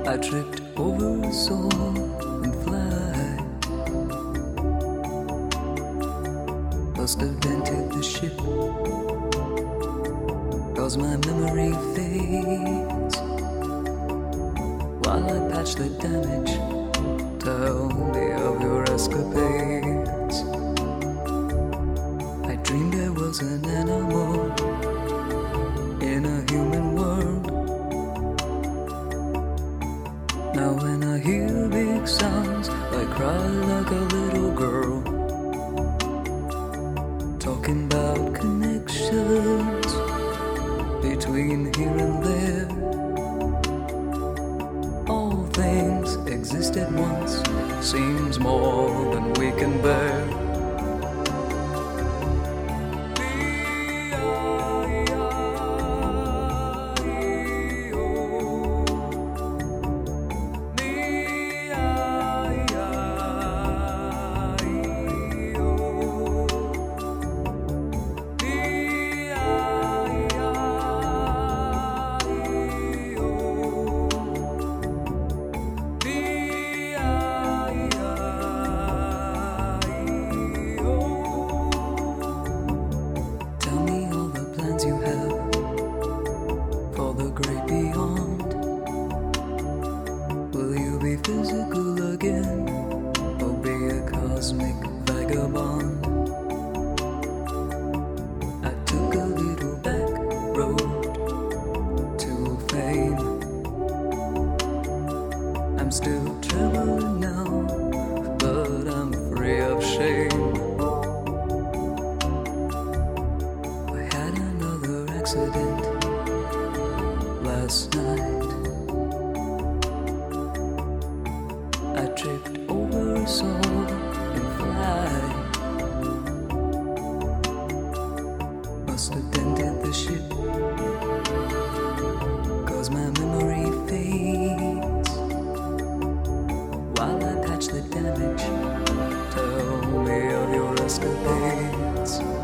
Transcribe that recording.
I tripped over a soul in flight. Must have dented the ship, 'cause my memory fades. While I patch the damage, tell me of your escapades. I dreamed I was an animal in a human world. Now when I hear big sounds, I cry like a little girl, talking about connections between here and there. All things exist at once, seems more than we can bear. You have for the great beyond. Will you be physical again, or be a cosmic vagabond? I took a little back road to fame. I'm still traveling now, but I'm free of shame. Accident last night. I tripped over a soul in flight. Must have dented the ship, 'cause my memory fades. While I patch the damage, tell me of your escapades.